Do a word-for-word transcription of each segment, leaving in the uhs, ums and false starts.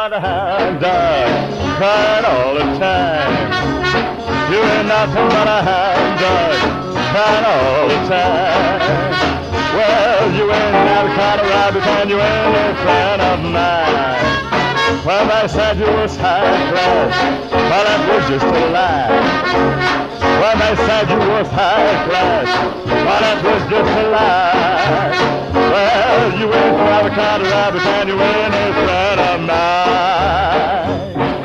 but a hound dog, crying all the time. You ain't nothing but a hound dog, crying all the time. Well, you ain't never caught a rabbit and you ain't a friend of mine. Well, they said you was high class, well, that was just a lie. Well, they said you was high class, well, that was just a lie. Well, you ain't never caught a rabbit and you ain't a friend of mine.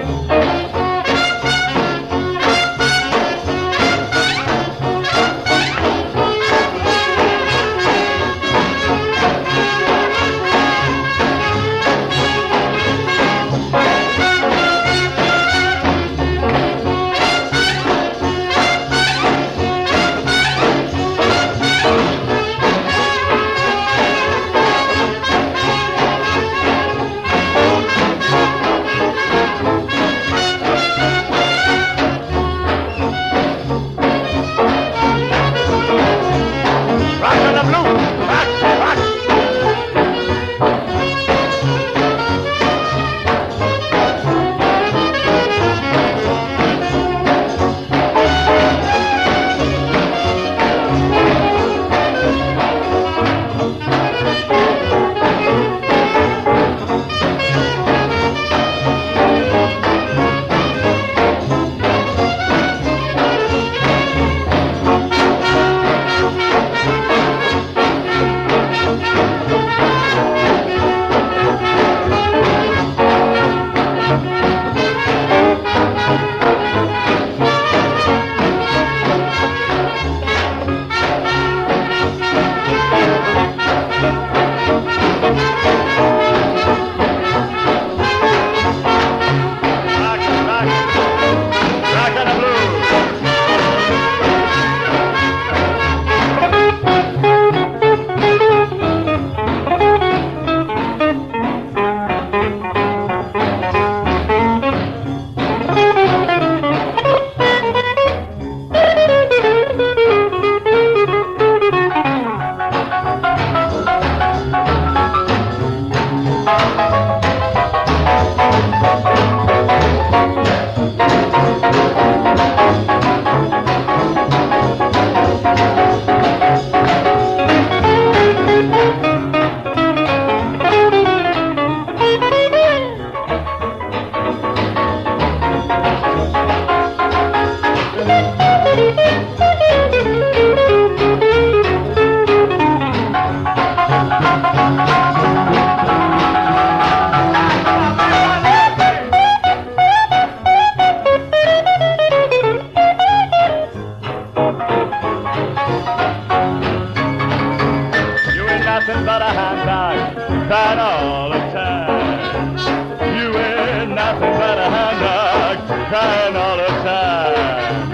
Nothing but a hound dog, crying all the time. You ain't nothing but a hound dog, crying all the time.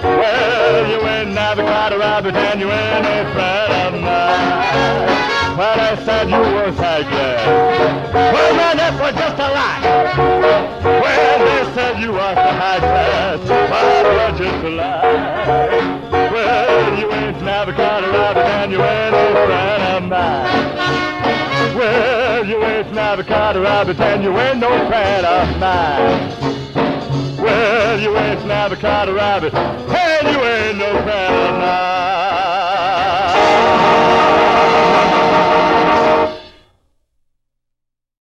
Well, you ain't never caught a rabbit and you ain't a friend of mine. Well, I said you was high class. Well, man, that was just a lie. Well, they said you was the high class. Well, that was just a lie. Well, you ain't never caught a rabbit and you ain't a friend of mine. Well, you ain't never caught a rabbit and you ain't no friend of mine. Well, you ain't never caught a rabbit and you ain't no friend of mine.